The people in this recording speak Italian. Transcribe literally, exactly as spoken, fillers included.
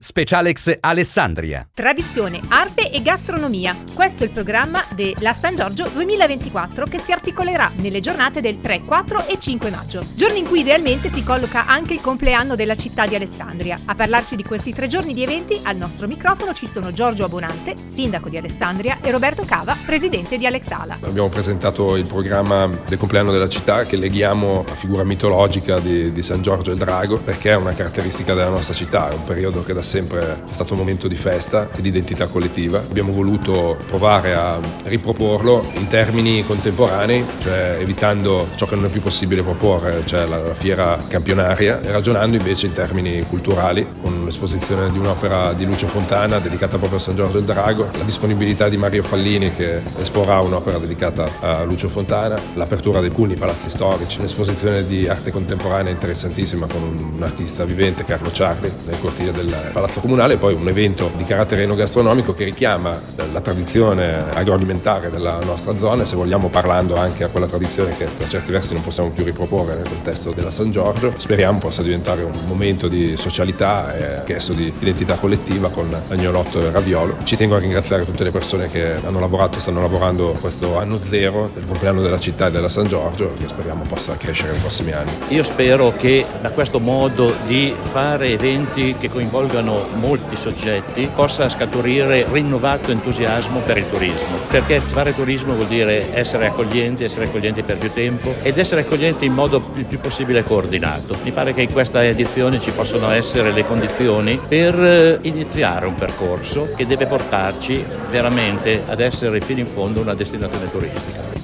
Specialex Alessandria. Tradizione, arte e gastronomia. Questo è il programma della San Giorgio duemilaventiquattro che si articolerà nelle giornate del tre, quattro e cinque maggio. Giorni in cui idealmente si colloca anche il compleanno della città di Alessandria. A parlarci di questi tre giorni di eventi al nostro microfono ci sono Giorgio Abonante, sindaco di Alessandria, e Roberto Cava, presidente di Alexala. Abbiamo presentato il programma del compleanno della città che leghiamo alla figura mitologica di, di San Giorgio il Drago, perché è una caratteristica della nostra città, è un periodo che da sempre è stato un momento di festa e di identità collettiva. Abbiamo voluto provare a riproporlo in termini contemporanei, cioè evitando ciò che non è più possibile proporre, cioè la, la fiera campionaria, e ragionando invece in termini culturali, con l'esposizione di un'opera di Lucio Fontana dedicata proprio a San Giorgio il Drago, la disponibilità di Mario Fallini che esporrà un'opera dedicata a Lucio Fontana, l'apertura dei alcuni palazzi storici, l'esposizione di arte contemporanea interessantissima con un, un artista vivente, Carlo Ciarli, nel cortile del Palazzo Comunale, e poi un evento di carattere enogastronomico che richiama la tradizione agroalimentare della nostra zona, se vogliamo parlando anche a quella tradizione che per certi versi non possiamo più riproporre nel contesto della San Giorgio. Speriamo possa diventare un momento di socialità e anch'esso di identità collettiva con agnolotto e raviolo. Ci tengo a ringraziare tutte le persone che hanno lavorato e stanno lavorando questo anno zero del compleanno della città e della San Giorgio, che speriamo possa crescere nei prossimi anni. Io spero che da questo modo di fare eventi che coinvolgano molti soggetti possa scaturire rinnovato entusiasmo per il turismo, perché fare turismo vuol dire essere accoglienti, essere accoglienti per più tempo ed essere accoglienti in modo il più possibile coordinato. Mi pare che in questa edizione ci possono essere le condizioni per iniziare un percorso che deve portarci veramente ad essere fino in fondo una destinazione turistica.